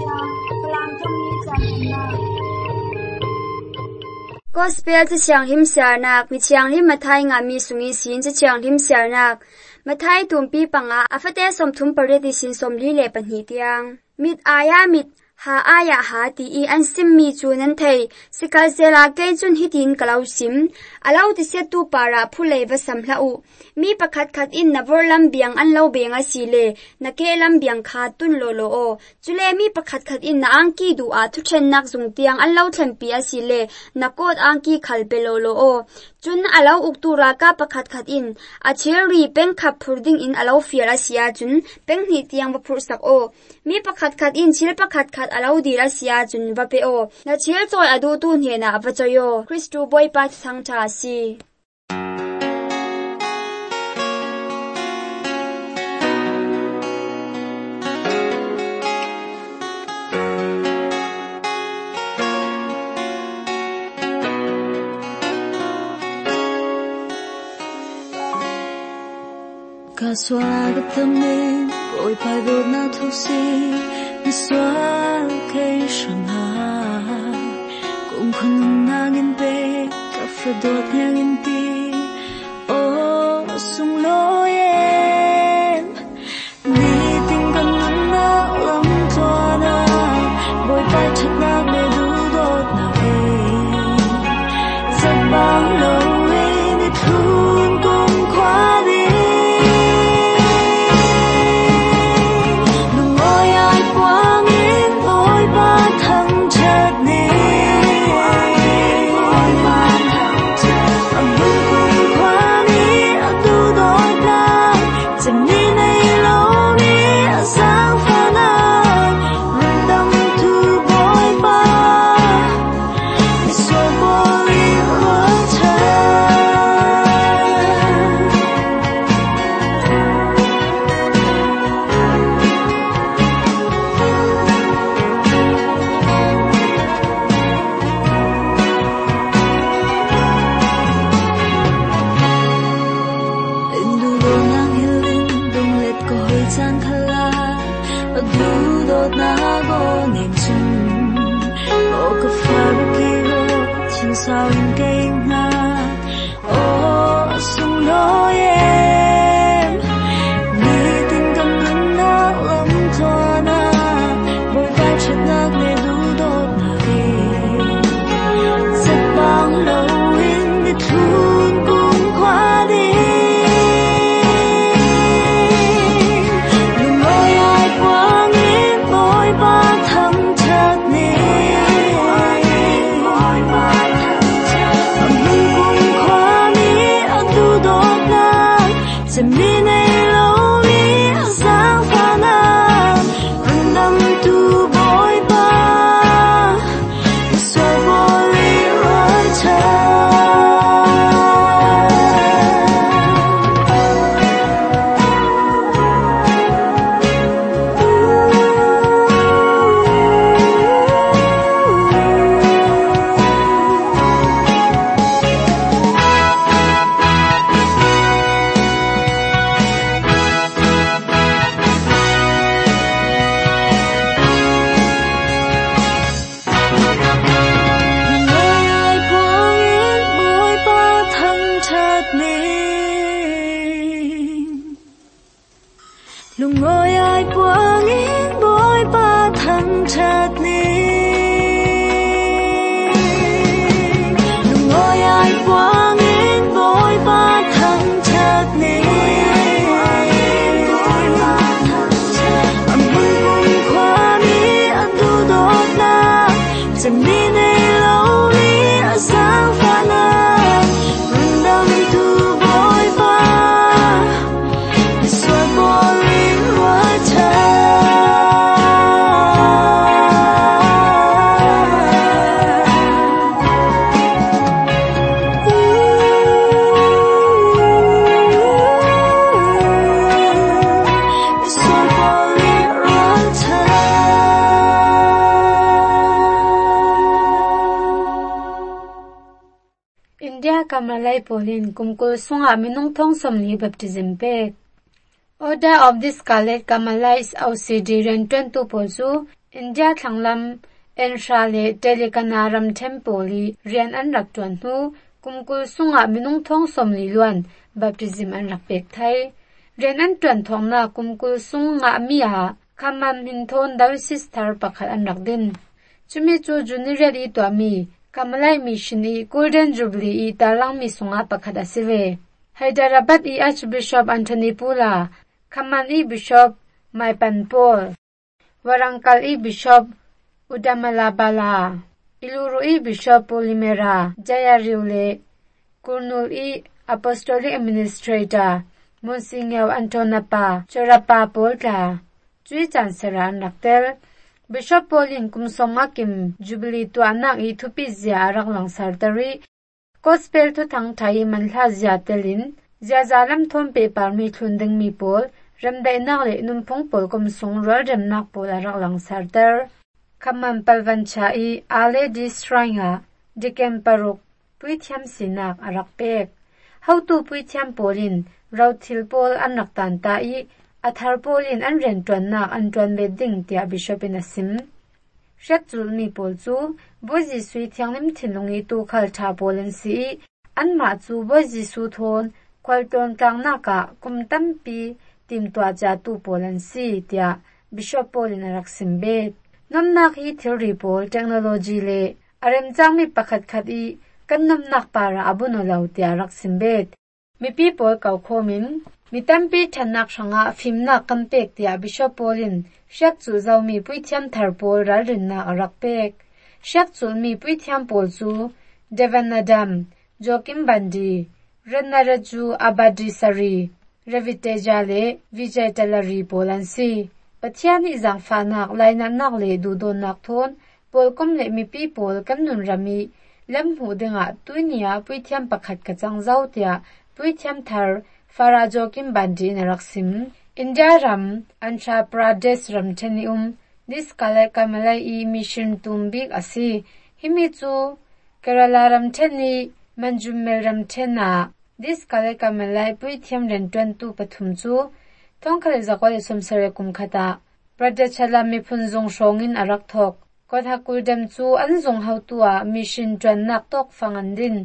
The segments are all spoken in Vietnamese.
kalam tumi channa Gospel cha chiang him siarnak mi chiang him mathai nga mi sungi sin cha chiang him siarnak mathai tumpi panga afate somthum paredi sin somli le panhi tiang mit aya mit ha aya ha ti I an sim mi chunan thei sikal zela ke chun hitin kalau sim alau ti se tu para phulei va samhla u mi pakhat khat in na vorlam biang an lo benga sile na ke lam biang kha tun lo lo o chule mi pakhat khat in na angki du a thu chen nak zung tiang an lo thlan pi a sile na kot angki khal pe lo lo o chun alau uktura ka pakhat khat in a cheri peng khap phurding in alau fiara sia chun peng ni tiang ba phur sak o mi pakhat khat in chil pakhat khat alau dira sia chun va pe o na chil choi adu tu hne na va choyo Christu boy pa sang cha si Ka swala ga tamin boy pa do na thu si mi swal kay shanga kung khun nangin be ka fadot ngin ti o sung lo yen ni ting kan na lam to na boy pa thak na me du dot na ve sa bang lo we ni thun kong khwa di Kamalay Polin kumkul sunga minung thong somni baptism pek Order of the Scarlet Carmelites OCD ren 22 polzu India thanglam Enshale Delikanaram Temple rian an rak tuan hu kumkul sunga minung thong somli luan baptism an rak pek thai rian an tuan thong na kumkul sunga mia kamam hinthon daw sister pakhat an rak din chumi chu junior i to mi Kamalai mission i Golden Jubilee i talang mi sunga pakhat asive Hyderabad i Archbishop Anthony Pula Kaman i Bishop Maipan Paul Warangkal i Bishop Udamalabala Iluru i Bishop Polimera Jayariule Kurnul i Apostolic Administrator Monsignor Antonapa Chorapa Polta Chui Chansaran Naktel Bishop Paulin kumsoma kim Jubilee tuanak i thupi zia arak lang sartari Gospel tu thang thai manla zia telin zia zalam thom pe parmi thundeng mi pol ramdai nak le numpong pol kumsong rol ramnak pol arak lang sartar Kamam palvancha i ale di shranga dikem paruk puithiam sinak arak pek how to puithiam polin rauthil pol anak tanta i Athar polin an ren tuan nak an tuan bedding tia bishop in asim. Shat zulmi pol chu, bozi sui tiang lim tinungi tu khal cha polin si, an ma chu bozi su thon, kwal ton kang naka kum tampi tim tua ja tu polin si tia bishop polin arak simbet. Nom nak hi theory pol technology le, arem chang mi pakhat khat i, kan nom nak para abuno lau tia arak simbet. Mi people kau khomin, mi tampi thanak shanga fimna kampek tia bishop polin shak chu zawmi puithiam thar pol ral rinna arak pek shak chu mi puithiam pol chu Devanadam Jokim Bandi Ranaraju Abadi Sari Ravitejale Vijay Talari Polansi Pathiani zang fanak laina nak le dudon nak thon polkom le mi pi pol kan nun rami lam hu denga tuinia puithiam pakhat ka chang zau tia puithiam thar Farah Jokim Bandi naraksim India ram Andhra Pradesh ram theni this Scarlet Carmelite i mission tumbik asi himi chu Kerala ram theni Manjumel ram thena this Scarlet Carmelite puithiam ren 22 pathum chu thongkhale zakole somsare kumkhata Pradechala mi phunjong shongin arak thok kotha kuldem chu anjong hautua mission tran nak tok fangandin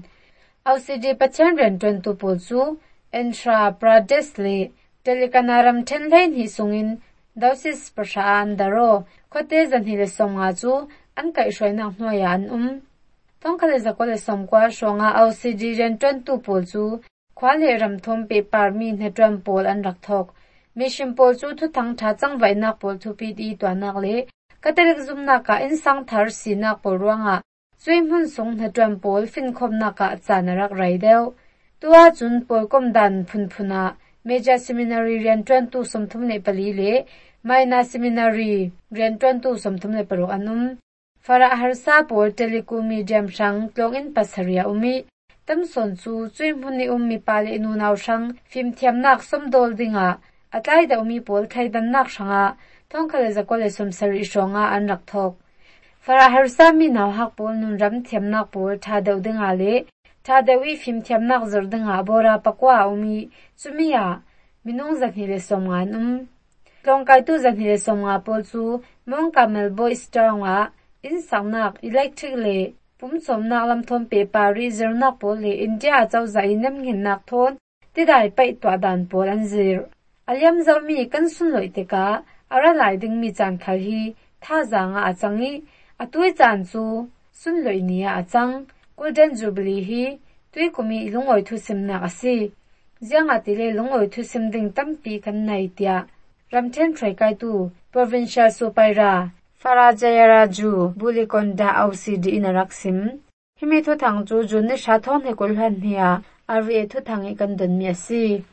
OCD pachan ren 22 pol chu Andhra Pradesh le Delikanaram Tenlain hi sungin dausis prashan daro khote zanhi le somga chu an kai shwaina hnoya an tongkhale zakole somkwa shonga OCD ren 22 pol chu khwale ram thom pe parmi hnetram pol an rak thok mission pol chu thu thang tha changwai nak pol thu pi di twanak le katelek zumna ka insang thar sinak pol ruanga chuimun song hnetram pol fin khomna ka chanarak raideu tua chun polkom dan phunphuna Meja Seminary ren 22 somthum le pali le Maina Seminary ren 22 somthum le paru anum Farah harsa pol Telugu medium sang tlongin pasaria umi tamson chu chuimhuni mi pale nu naw sang film thiamnak somdol dinga atlai da umi pol thaidan nak sanga thongkhale zakole somsari shonga an rakthok Farah harsa mi naw hak pol nun ram thiamnak pol thadeu dinga le Tadawi film thiamnak zurdanga bora pakwa umi chumia minung zakhile somngan tlongkai tu zakhile somnga pol chu mongkamel boy stronga in sangnak electric le pumsomnak lamthom pe pari zernak pol le India chawza inam hinnak thon tidai pai twadan pol anzir aliam zawmi kan sunloi teka ara laiding mi chan khal hi tha zanga achangi atui chan chu sunloi nia achang Golden Jubilee hi tui kumi lungoi thu simna asi zianga tile lungoi thu simding tampi kan nai tia ramthen thrai tu provincial supaira Farajayaraju Bulikonda OCD inaraksim himi thu thang chu junne sathon he kolhan hia arwe thu thangi kan don mi asi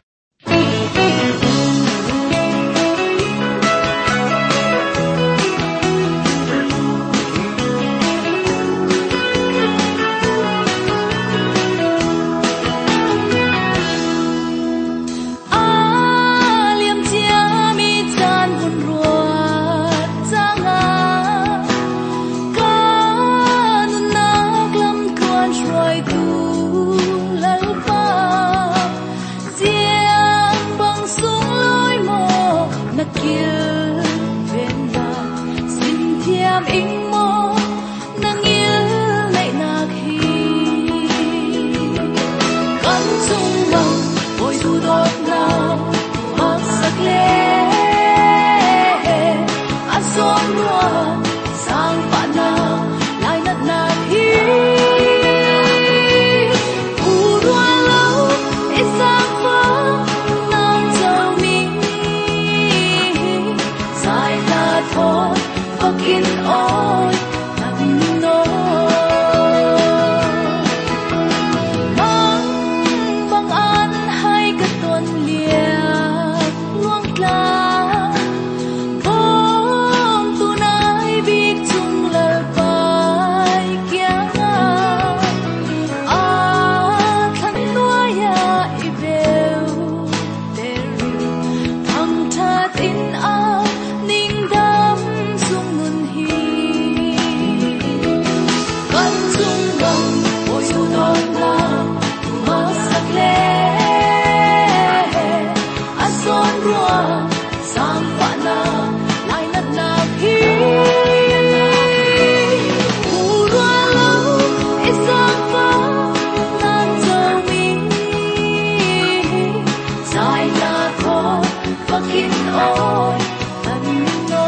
Sung liam ing mo nang il nei nak hi kan chung bang oi du dot na hak sak le a som ro sang pa na lai nat na hi u ro lo is sang fa nang chau mi sai ta thot in oi nat no mang an hai ka ton lia luang tla bom tu nai bik chung lal pai kya a khan noa ya I bel teri thang tha tin a ning dam sung nun hi kan chung bang oi su dot na ma sak le a son ro sang pa na lai nat na hi u ro lo is sang pa nan chau mi sai na tho pakin oi tan no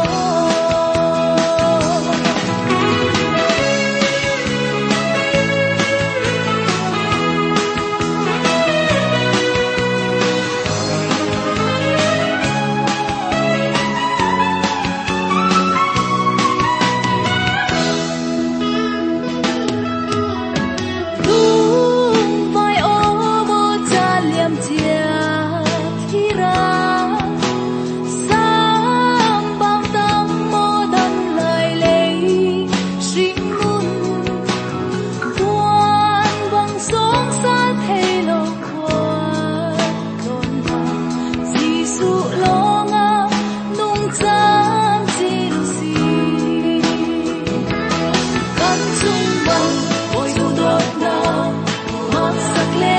vai o mo cha liam chia thi ra sam bang tam mo dan lai le sing mun tuan bang song sa thei lo kwan kon ba si su lo nga nung chan si lu si kan chung bang oi du dot na ma sak le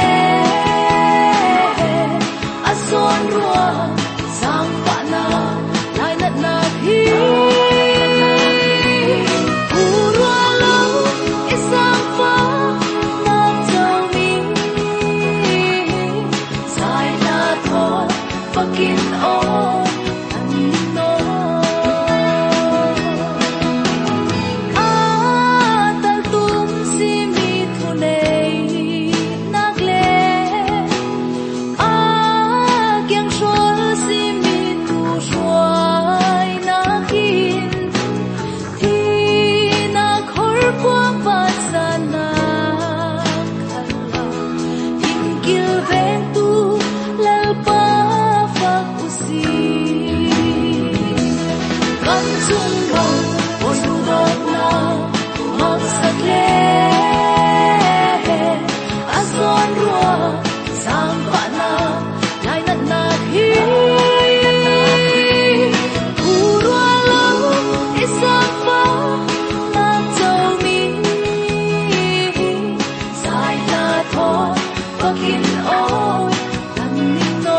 a son ro sang pa na lai nat na hi u ro lo is sang fa na chau mi sai na tho pakin oi an no a tal tum si mi thu nei nak le a kyang shol si mi tu shwai na kin thi na khor kwang pa sa na khala in kil ven tu lal pa fa usi kan chung bang oi du dot na ma sak le a son ro sang pa na lai nat na hi u ro lo is sang fa na chau mi sai ta tho pakin oi tan ni no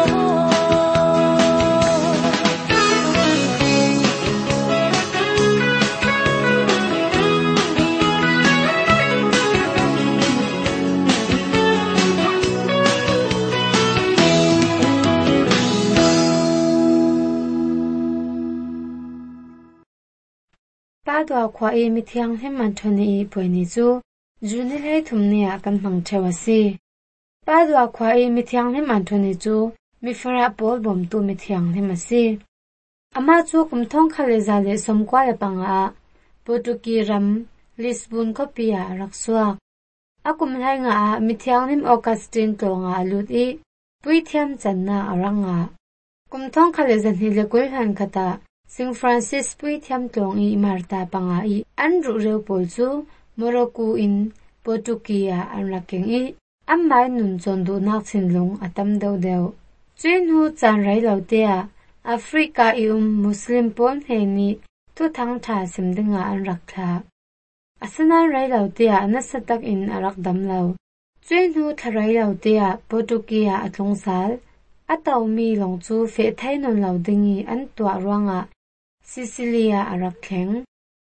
pa dwa khwa e mi thiang hem man thoni poi ni chu juni le thum nia kan mang thewa si pa dwa khwa e mi thiang hem man thoni chu mi fara pol bom tu mi thiang hem si ama chu kum thong khale za le som kwa le panga potuki ram lisbon kopia rakswa akum lai nga mi thiang hem augustine to nga lut I pui thiam chan na aranga kum thong khale zan hi le kul han khata Sing Francis pui thiam tlong I Marta panga I Andrew reu pol chu Morocco in Portugia an rakeng I amai nun chon du nak chin lung atam deu deu chin hu chan rai lo te a Africa I Muslim pon he ni tu thang tha sim dinga an rak tha asana rai lo te a na satak in arak dam lo chin hu tharai lo te a Portugia atlong sal ataw mi long chu fe thai non lo dingi an twa ronga Sicilia arak kheng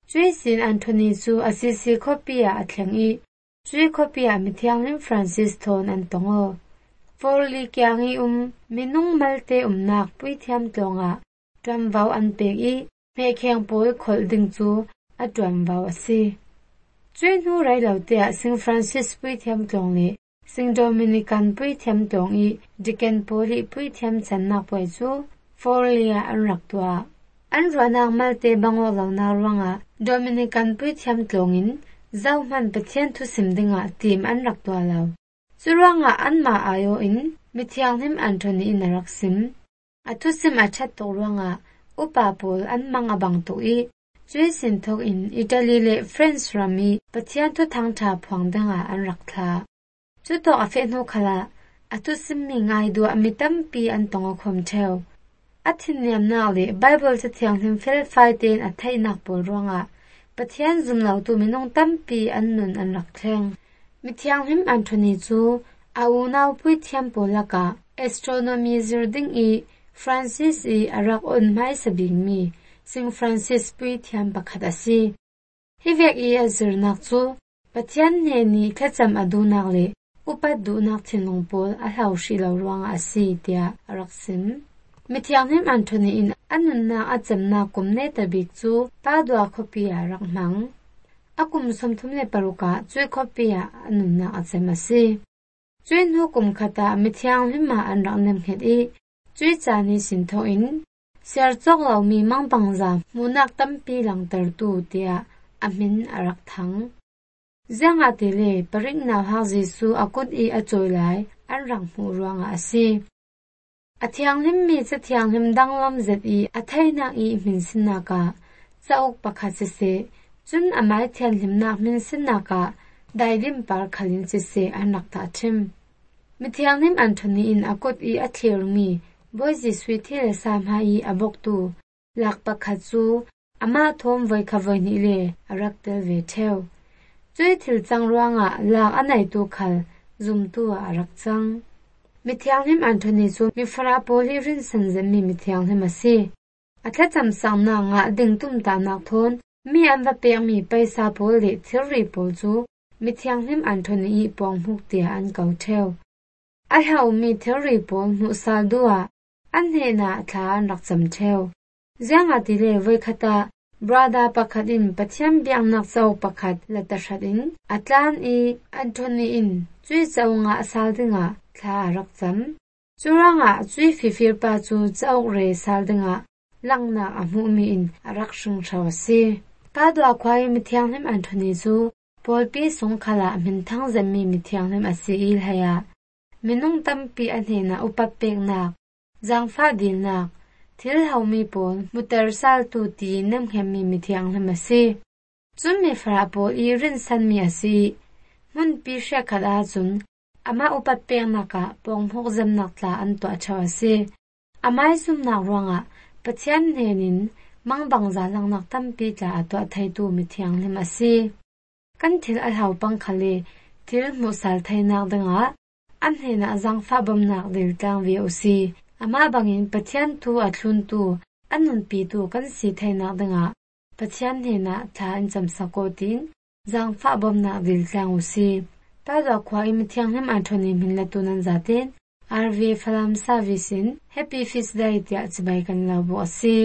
จุยสินอันโทนีจูอาซิซิคอปียาอัทลังอีจุยคอปียามิเทียงลิมฟรานซิสโทนอันตงโอฟอร์ลีกยังอีมินุงมัลเตนักปุยเทียมตงะดวมวาวอันเปกอีเมเคียงโปยขอลดิงจูอัดวมวาวสิจุยนูไรเหล่าเตะซิงฟรานซิสปุยเทียมตงเลซิงโดมินิกันปุยเทียมตงอีดิเกนโปลีปุยเทียมจันนักปวยจูฟอร์ลียาอันรักตัวอันรัวนางมัลเตบังโอเหล่านารวงะโดมินิกันปุยเทียมตงอินเจ้ามันปะเทียนทุสิมดิงะทีมอันรักตัวเราจุรวงะอันมาอาโยอินมิเทียงหิมอันโทนีอินรักซิมอัทุสิมอัชัดตรวงะอุปาปูลอันมังอบังตุอีจุยสินทกอินอิตาลีเลเฟรนซ์รามีปะเทียนทุทางชาพวงดิงะอันรักทาจุดตอกอเฟนหูขละอัทุสิมมีง่ายดูอมิตัมปีอันตงอคมเชวอัทินเนียมนาเลไบเบิลจะเทียงหิมเฟลไฟเตนอัทไทนักปูรวงะปะเทียนซุมเหล่าตูมินงตัมปีอันนุนอันรักแทงมิเทียงหิมอันโทนีจูอาวูนาวปุยเทียมโปลกะเอสโทรโนมีซิร์ดิงอีฟรานซิสอีอารักอุนไมสบิงมีซิงฟรานซิสปุยเทียมปักขัดอาศัยฮิเวกอีอาซิร์นักจูปะเทียนเนนีแค่จำอดูนักเลอุปัดดูนักทินลงโปลอาเหาชีลาวรวงอาศัยเดียอารักซิมมิเทียงหิมอันโทนีอินอันนุนนาอาจำนากุมเนตบิกจูป้าดัวคบีอารักมังอากุมสมทุมเลปรุกะจุยคบีอาอันนุนนาอาจำมาซีจุยนูกุมขตามิเทียงหิมมาอันรักเนมเฮดอีจุยจานีสินโทอินเสียจอกเรามีมังบังจามมุนักตั้มปีหลังตรตูเตียอามินอารักทั้งเจ้าอาทิเลปริกนาฮาจิสูอากุดอีอาจอยไลอันรักมูรวงอาศีอาทิยังหิมมีจะทิยังหิมดังลำเจ็ดอีอาไทยนักอีมินสินนากาจะอกปะคัดเสจุนอาไม้เทียนหิมนักมินสินนากาได้ริมปาร์คลินเสอันนักตาชิมมิเทียงหิมอันโทนีอินอากุดอีอาเทียร์มีบอยจิสวิธีเลสามหายอาบกตูหลักปะคัดจูอามาทอมไว้ขวายนี่เลอารักเตลเวเทลจุยทิลจังรวงะหลักอันไหนตัวขัลซุมตัวอารักจังมิเทียงหิมอันโทนีจูมีฟราโปลีรินสันเซมีมิเทียงหิมอาศัยอัตจำสังนางะดึงตุ่มตานักทนมีอันว่าเปียงมีไปซาโปลีทิรีโปจูมิเทียงหิมอันโทนีปองมุกเตียอันเก่าเทลอาเหามีทิรีโปมุสาดัวอันเฮนาทาอันรักจำเทลเจ้าอาทิเลไว้ขตาบราดาปะคัดินปะเทียมเบียงนักเจ้าปะคัดละตาชัดินอัตลานอีอันโทนีอินจุยเจ้างะสาลดิงะทารักจำจุรังะจุยฟิลปาจูเจ้าเรสาลดิงะลังนาอมุมีอินรักชงชาวซีป้าดัวควายมิเทียงหิมอันโทนีจูปอลปีสงขลามินทั้งจะมีมิเทียงหิมอาศัยอิลฮยามินุงตัมปีอันเฮนาอุปเปกนักจังฟ้าดินนักทิลเฮามีปอลมุตเตอร์ซาลตูตีน้ำเฮมีมิเทียงหิมอาศัยจุนมีฟราปอลอีรินสันมีอาศัยมุนปีเชคดาจุนอามาอุปเปกนักะปองพกจำนักลาอันตัวชาวซีอามาซุมนักรวงะปะเทียนเฮนินมังบังจาลังนักตั้มปีลาตัวไทยตูมิเทียงหิมอาศัยกันทิลอัลฮาวปังคเลทิลมุสัลไทยนักดังะอันเฮนะจังฟ้าบำนักดิลตังวีโอซีอามาบังอินปะเทียนตูอัตลุนตูอันนุนปีตูกันสีไทยนักดังะปะเทียนเฮนะทาอันจำสกอตินจังฟ้าบำนักดิลตังโอซีป้าดักควายมิเทียงหิมอันโทนีมินละตุนันจัดเต็นอาร์วีฟลามซาวิสินแฮปปี้ฟิสได้ที่จะไปกันแล้วบัวซี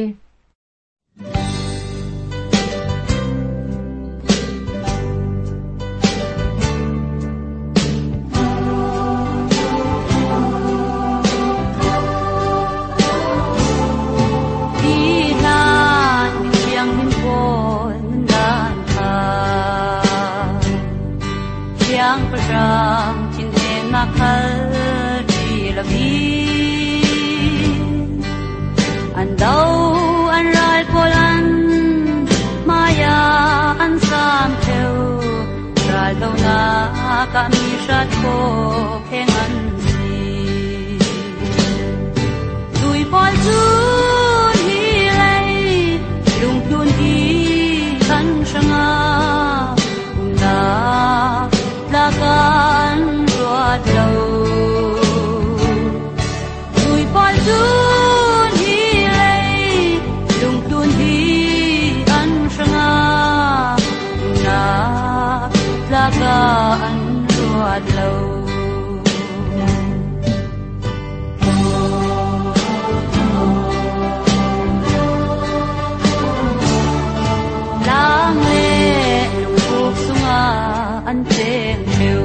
อันเดาอันไรพลันมายาอันสามเทวไรเดานากะมีชัดโคเพ่งอันสีดุยพอลจูนฮีเลยลุงตุนฮีขันชงาอุนาลากันรัวเดาดุยพอลจูนฮีเลยลุงตุนฮีอันชงา an cheng meu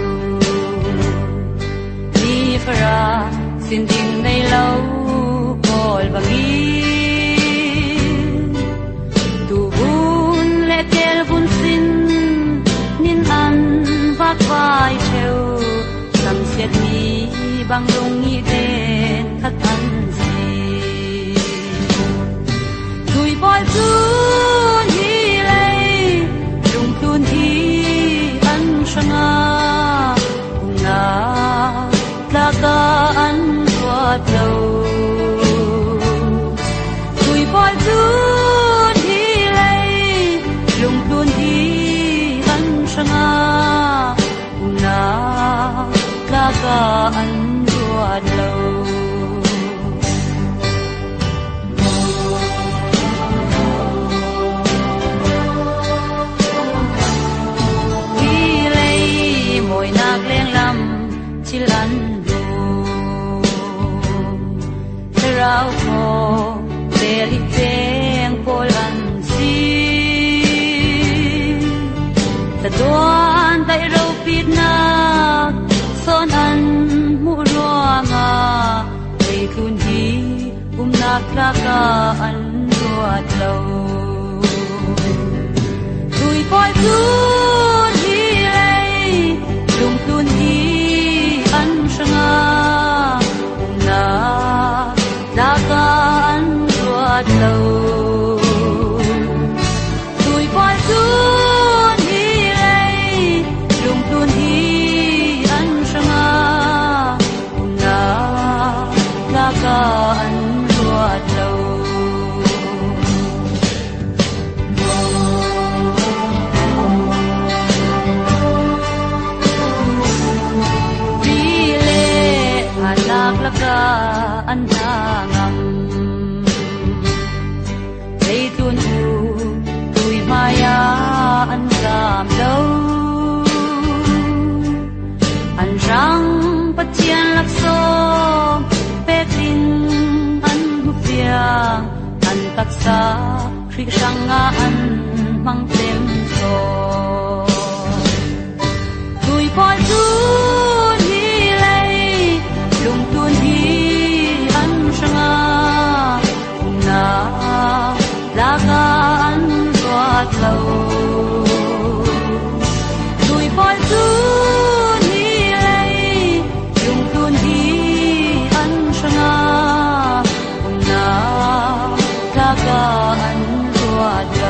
ni phara xin ding nei lâu bol bangi tu bun le tel bun sin nin an vak vai theo sam siat ni bang lung ni den khat an si tui boy tu hi lei lung tun hi an shanga na la ka an wat lo tui boy tu hi lei lung tun hi an shanga na la ka an wat lo chilan do rao ko beli teng polan si ta doan dai ro pit na son an mu ruanga ei kun hi nak la ka an ruat lo tui poi tu hi lei lung tun hi an shanga na la ka an ruat lo tui poi tu hi lei lung tun hi an shanga na la ka an ruat lo laka an hangam dei tun tu tui maya an gam lo an rang pathian lakso pekin an hufiang an taksa khri sanga an mang tem so tui poi tu lung tun hi an shanga na la ka an ruat lo tui poi tu hi lei lung tun hi an shanga na la ka an ruat lo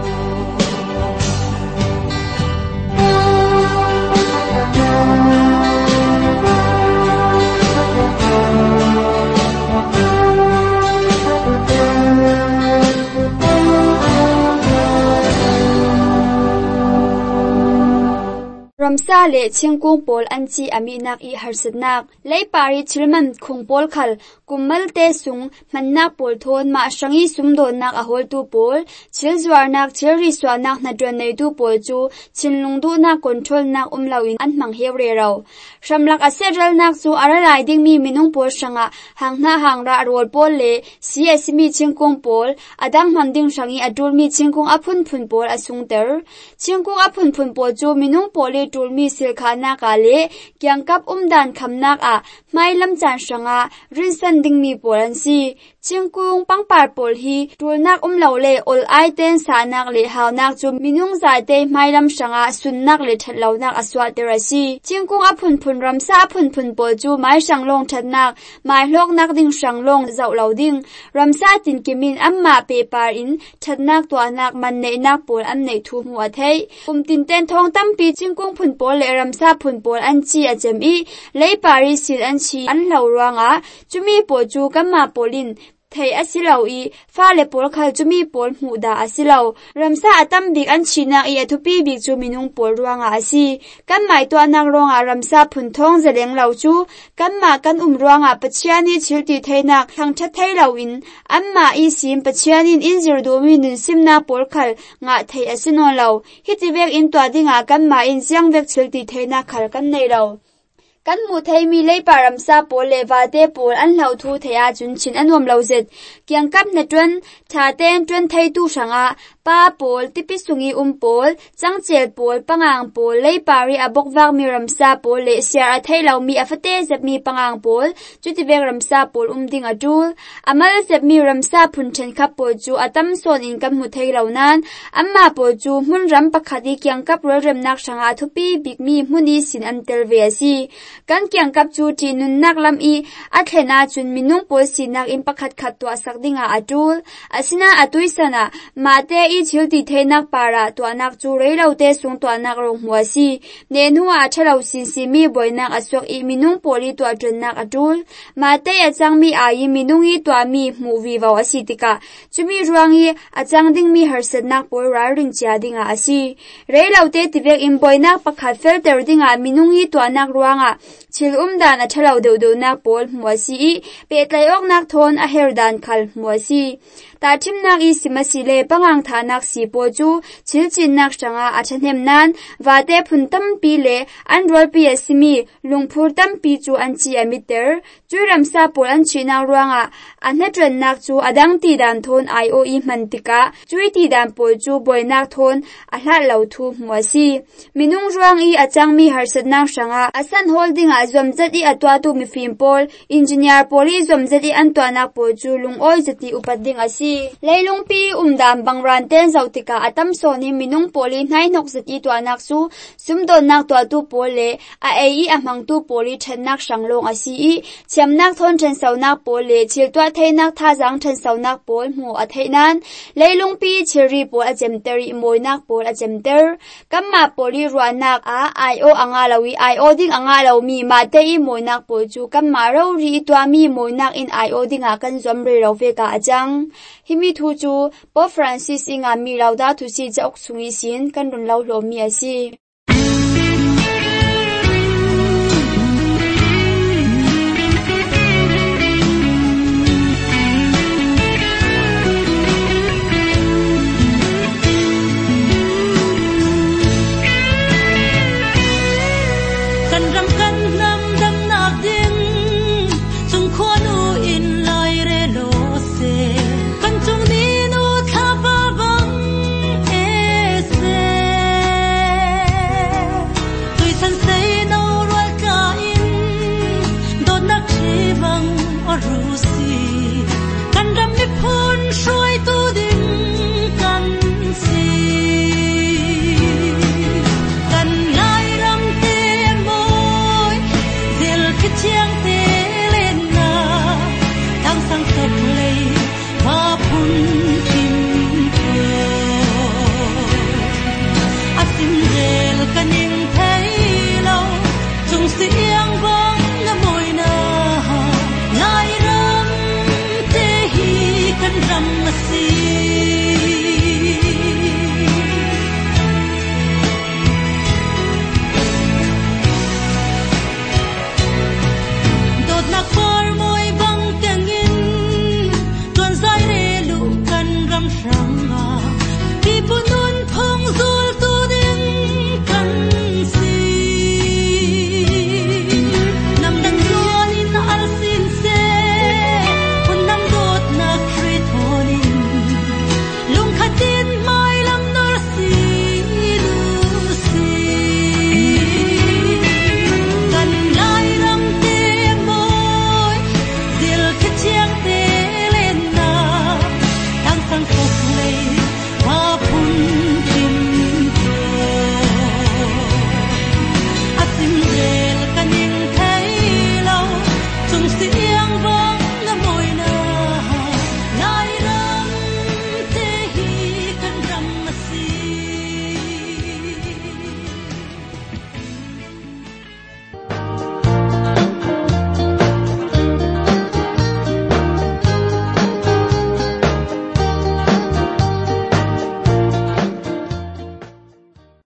ramsa le chingkung pol anchi ami nak I harsatnak lei pari chilman khung pol khal kummal te sung mannak pol thon ma shangi sumdon nak ahol tu pol chilzwar nak chilri swa nak na dron nei tu pol chu chinlung du na control nak umlawin an mang hewre raw shamlak aseral nak chu aralai ding mi minung pol shanga hangna hangra rol pol le CSMI chingkung pol adang manding shangi adul mi chingkung aphun phun pol asungter chingkung aphun phun pol chu minung pol tulmi silkhana kale kyangkap umdan khamnak a mailam chan shanga rinsan dingmi polan si chingkung pangpar pol hi tulnak umlo le ol aiten sanak le hawnak chu minung zaite mailam shanga sunnak le thatlawnak aswa terasi chingkung aphun phun ramsa aphun phun pol chu mai sanglong thatnak mai hloknak ding sanglong zawlauding ramsa tin kimin amma paper in thatnak twanak manne nak pol an nei thu mu athei tin ten thong tampi chingkung phun pol le ramsa phun pol an chi achem I lei pari sil an chi an lo rawanga chumi po chu kamma polin thei asilau I fa le pol khal chumi pol hmu da asilau ramsa atam bik an china I athupi bik chu minung pol ruanga asi kanmai to anak ronga ramsa phun thong zeleng lau chu kanma kan ruanga pachiani chilti theinak thangtha theilo in amma I sim pachianin injir do min simna pol khal nga thei asino lau hiti vek in to dinga kanma in siang vek chilti theina khal kan nei lau kan mu thei mi lei param sa pol le wa te pol an hlau thu theya chun chin anom lo zet kyang kap na tun tha ten tun thei tu sanga pa pol tipi sungi pol changchel pol pangang pol lei pari abok wak mi ramsa pol le siar a thei lau mi afate zep mi pangang pol chuti vek ramsa pol ding atul amal zep mi ramsa phun chen khap pol chu atam son in kan mu thei lau nan amma pol chu mun ram pakhadi kyang kap ro rem nak sanga thupi big mi muni sin an tel ve asi kan kyang kap chu ti nun nak lam i a thena chun minung pol sin nak in pakhat khat to asak dinga atul asina atui sana mate i chilti theinak para to anak chu reilau te sung to anak ro huasi ne nuwa thalau sin si mi boinak asok i minung poli to atun nak atul mate achang mi ai minung i to mi movie wa asitika chumi ruangi achang ding mi harset nak pol rar ring cha dinga asi reilau te tivek in boinak pakhat filter dinga minung i to anak ruanga chil dan a thalau deu nak pol huasi pe tlayok nak thon a herdan khal huasi ta thim nak i simasi le pangang tha nak si po chu chilchin nak changa achanem nan wate phuntam pi le an rol pi asimi lungphur tam pi chu an chi amiter churam sa pol an china ruanga anhatran nak chu adang ti dan thon IOE mantika chui ti dan pol chu boinak thon a hla lo thu muasi minung ruang i achang mi harsat nak changa asan holding a zomzat i atwa tu mi fim pol engineer poli zomzat i an to nak pol chu lungoi zati upading asi leilung pi dam bangran ten zautika atam soni minung poli nai nok zati to anak su sumdon nak to tu pole a ei amang tu poli then nak sanglong asi i chem nak thon chen sau nak pole chil to thei nak tha jang chen sau nak pol mu a thei nan leilung pi chiri pol a chemteri moi nak pol a chemter kamma poli ruan nak a io anga lawi io ding anga law mi ma te i moi nak pol chu kamma ro ri to mi moi nak in io ding a kan zom re ro ve ka achang himi thu chu po Francis inga mi lauda thu si ja ok sungi sin kan run lau lo mi asi